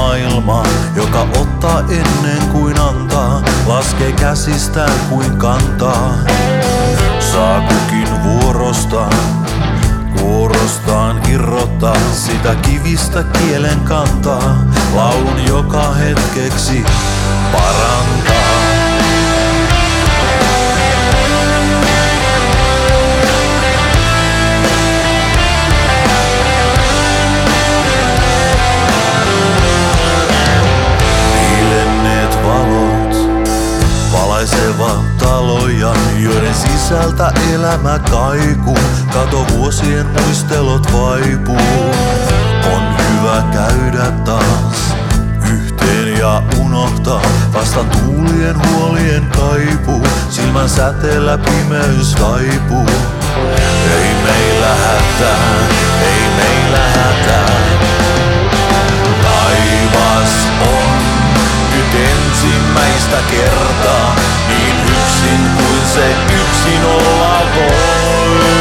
maailma, joka ottaa ennen kuin antaa, laskee käsistään kuin kantaa. Saa kukin vuorostaan irrottaa sitä kivistä kielen kantaa, laulun joka hetkeksi parantaa. Valaisevat taloja, joiden sisältä elämä kaikuu. Kato vuosien muistelot vaipuu. On hyvä käydä taas yhteen ja unohtaa vasta tuulien huolien kaipuu. Silmän säteellä pimeys taipuu. Ei meillä hätää, ei meillä hätää. Taivas on nyt ensimmäistä kertaa niin yksin kuin se yksin olla voi.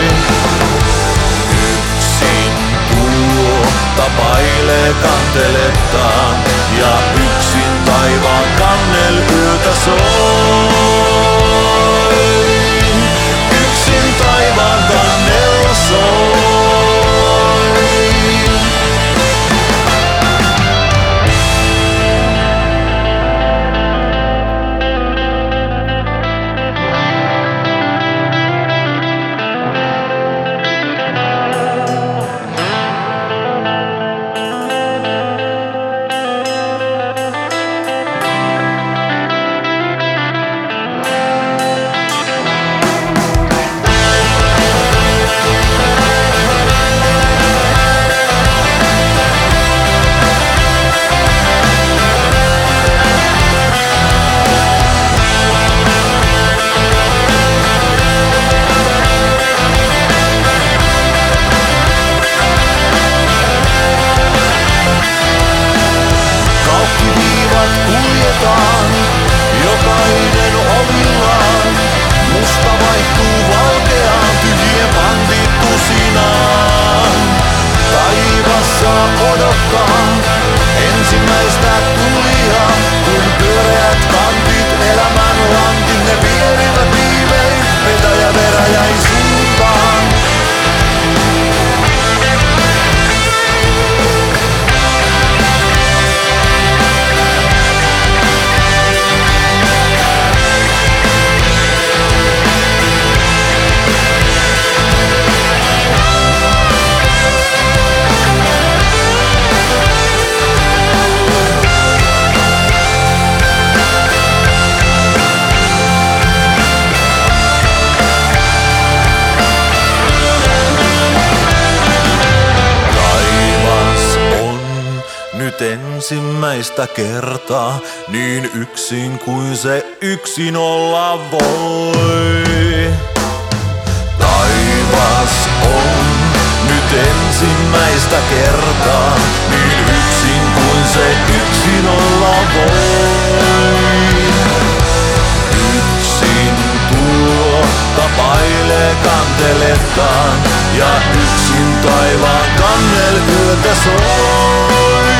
Yksin tuo tapailee kantelettaan ja yksin taivaan kannel yötä soi. Yksin taivaan kannella soi. Jokainen omillaan, musta vaihtuu valkeaan, tyhjien pandit tusinaan. Taivas saa odottaa ensimmäistä tulijaa, kun pyöreät kantit elämän lantin ne vierivät viimein vetäjä veräjäin suuntaan. Nyt ensimmäistä kertaa niin yksin kuin se yksin olla voi. Taivas on nyt ensimmäistä kertaa niin yksin kuin se yksin olla voi. Yksin tuo tapailee kantelettaan ja yksin taivaan kannel yötä soi.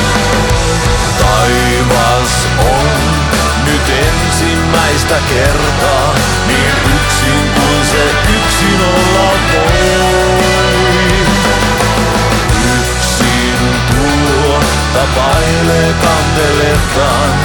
Taivas on nyt ensimmäistä kertaa niin yksin kuin se yksin olla voi. Yksin tuo tapailee kantelettaan